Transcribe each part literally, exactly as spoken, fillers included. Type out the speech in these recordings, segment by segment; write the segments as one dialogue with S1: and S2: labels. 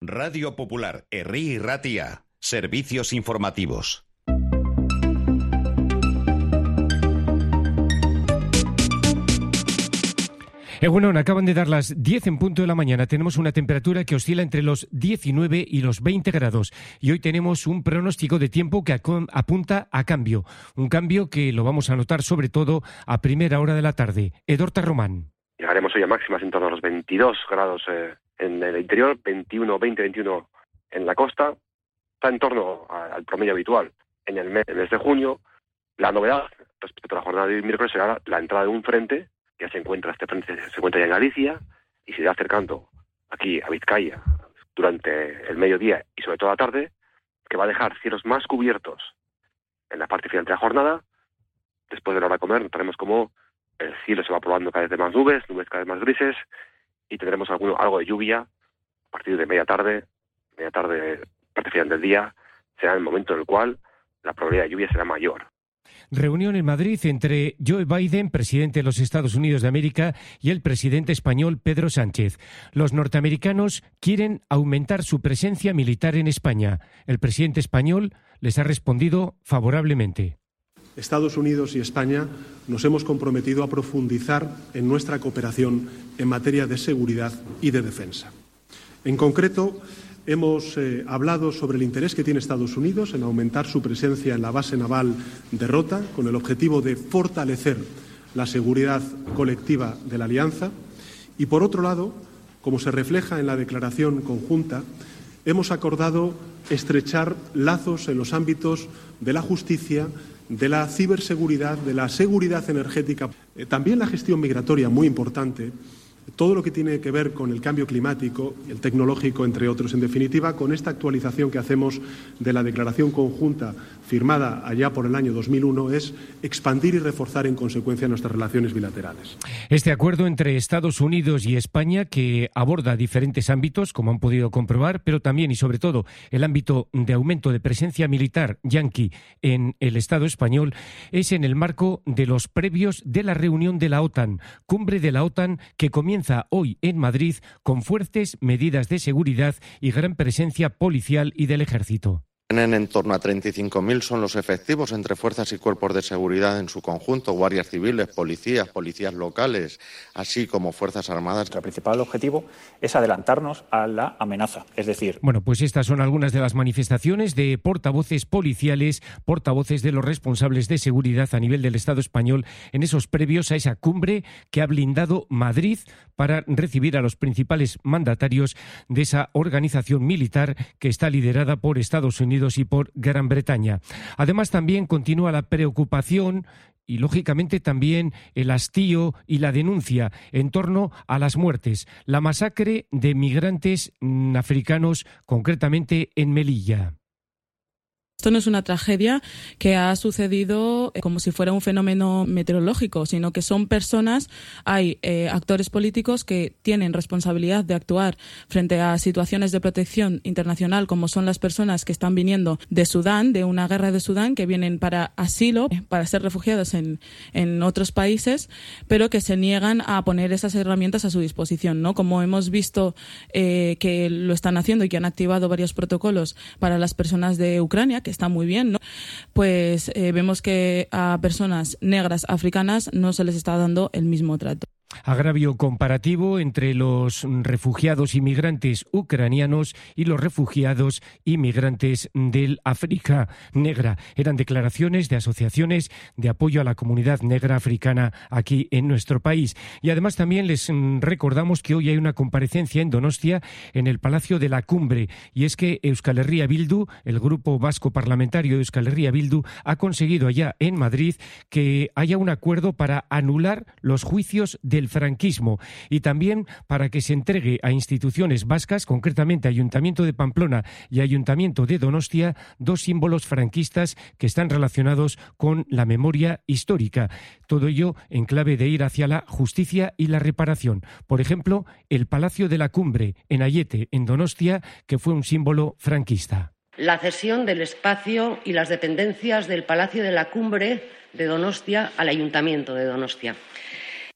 S1: Radio Popular, Herri y Ratia. Servicios informativos.
S2: Egunon, acaban de dar las diez en punto de la mañana. Tenemos una temperatura que oscila entre los diecinueve y los veinte grados. Y hoy tenemos un pronóstico de tiempo que apunta a cambio. Un cambio que lo vamos a notar sobre todo a primera hora de la tarde. Edorta Román.
S3: Llegaremos hoy a máximas en torno a los veintidós grados eh, en el interior, veintiuno, veinte, veintiuno en la costa. Está en torno a, al promedio habitual. En el mes, el mes de junio, la novedad respecto a la jornada de miércoles será la entrada de un frente. Ya se encuentra este frente, se encuentra ya en Galicia y se irá acercando aquí a Vizcaya durante el mediodía y sobre todo la tarde, que va a dejar cielos más cubiertos en la parte final de la jornada. Después de la hora de comer notaremos como el cielo se va probando cada vez de más nubes, nubes cada vez más grises, y tendremos alguno, algo de lluvia a partir de media tarde, media tarde, parte final del día, será el momento en el cual la probabilidad de lluvia será mayor.
S2: Reunión en Madrid entre Joe Biden, presidente de los Estados Unidos de América, y el presidente español Pedro Sánchez. Los norteamericanos quieren aumentar su presencia militar en España. El presidente español les ha respondido favorablemente.
S4: Estados Unidos y España nos hemos comprometido a profundizar en nuestra cooperación en materia de seguridad y de defensa. En concreto, hemos eh, hablado sobre el interés que tiene Estados Unidos en aumentar su presencia en la base naval de Rota, con el objetivo de fortalecer la seguridad colectiva de la Alianza. Y, por otro lado, como se refleja en la declaración conjunta, hemos acordado estrechar lazos en los ámbitos de la justicia, de la ciberseguridad, de la seguridad energética, eh, también la gestión migratoria, muy importante, todo lo que tiene que ver con el cambio climático, el tecnológico, entre otros. En definitiva, con esta actualización que hacemos de la declaración conjunta firmada allá por el año dos mil uno, es expandir y reforzar en consecuencia nuestras relaciones bilaterales.
S2: Este acuerdo entre Estados Unidos y España, que aborda diferentes ámbitos, como han podido comprobar, pero también y sobre todo el ámbito de aumento de presencia militar yanqui en el Estado español, es en el marco de los previos de la reunión de la OTAN, cumbre de la OTAN que comienza Comienza hoy en Madrid con fuertes medidas de seguridad y gran presencia policial y del ejército.
S5: En torno a treinta y cinco mil son los efectivos entre fuerzas y cuerpos de seguridad en su conjunto, guardias civiles, policías, policías locales, así como fuerzas armadas.
S6: Nuestro principal objetivo es adelantarnos a la amenaza, es decir...
S2: Bueno, pues estas son algunas de las manifestaciones de portavoces policiales, portavoces de los responsables de seguridad a nivel del Estado español en esos previos a esa cumbre que ha blindado Madrid para recibir a los principales mandatarios de esa organización militar que está liderada por Estados Unidos y por Gran Bretaña. Además, también continúa la preocupación y, lógicamente, también el hastío y la denuncia en torno a las muertes. La masacre de migrantes mm, africanos, concretamente en Melilla.
S7: Esto no es una tragedia que ha sucedido como si fuera un fenómeno meteorológico, sino que son personas, hay eh, actores políticos que tienen responsabilidad de actuar frente a situaciones de protección internacional, como son las personas que están viniendo de Sudán, de una guerra de Sudán, que vienen para asilo, para ser refugiados en, en otros países, pero que se niegan a poner esas herramientas a su disposición, ¿no? Como hemos visto eh, que lo están haciendo y que han activado varios protocolos para las personas de Ucrania, que está muy bien, ¿no? Pues eh, vemos que a personas negras africanas no se les está dando el mismo trato.
S2: Agravio comparativo entre los refugiados inmigrantes ucranianos y los refugiados inmigrantes del África negra. Eran declaraciones de asociaciones de apoyo a la comunidad negra africana aquí en nuestro país. Y además también les recordamos que hoy hay una comparecencia en Donostia en el Palacio de la Cumbre. Y es que Euskal Herria Bildu, el grupo vasco parlamentario de Euskal Herria Bildu, ha conseguido allá en Madrid que haya un acuerdo para anular los juicios de el franquismo y también para que se entregue a instituciones vascas, concretamente Ayuntamiento de Pamplona y Ayuntamiento de Donostia, dos símbolos franquistas que están relacionados con la memoria histórica. Todo ello en clave de ir hacia la justicia y la reparación. Por ejemplo, el Palacio de la Cumbre en Aiete, en Donostia, que fue un símbolo franquista.
S8: La cesión del espacio y las dependencias del Palacio de la Cumbre de Donostia al Ayuntamiento de Donostia.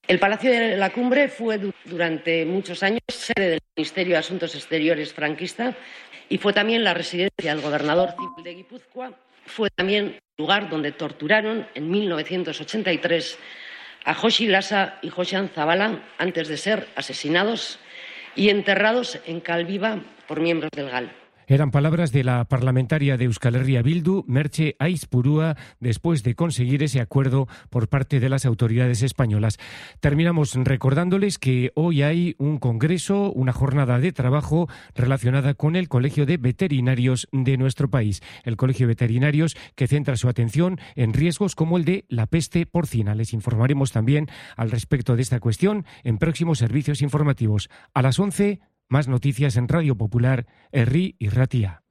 S8: El Palacio de la Cumbre fue durante muchos años sede del Ministerio de Asuntos Exteriores franquista y fue también la residencia del gobernador civil de Guipúzcoa. Fue también el lugar donde torturaron en mil novecientos ochenta y tres a Joxi Lasa y Joxean Zabala antes de ser asesinados y enterrados en Calviva por miembros del G A L.
S2: Eran palabras de la parlamentaria de Euskal Herria Bildu, Merche Aizpurúa, después de conseguir ese acuerdo por parte de las autoridades españolas. Terminamos recordándoles que hoy hay un congreso, una jornada de trabajo relacionada con el Colegio de Veterinarios de nuestro país. El Colegio de Veterinarios que centra su atención en riesgos como el de la peste porcina. Les informaremos también al respecto de esta cuestión en próximos servicios informativos. A las once, más noticias en Radio Popular, Herri y Ratia.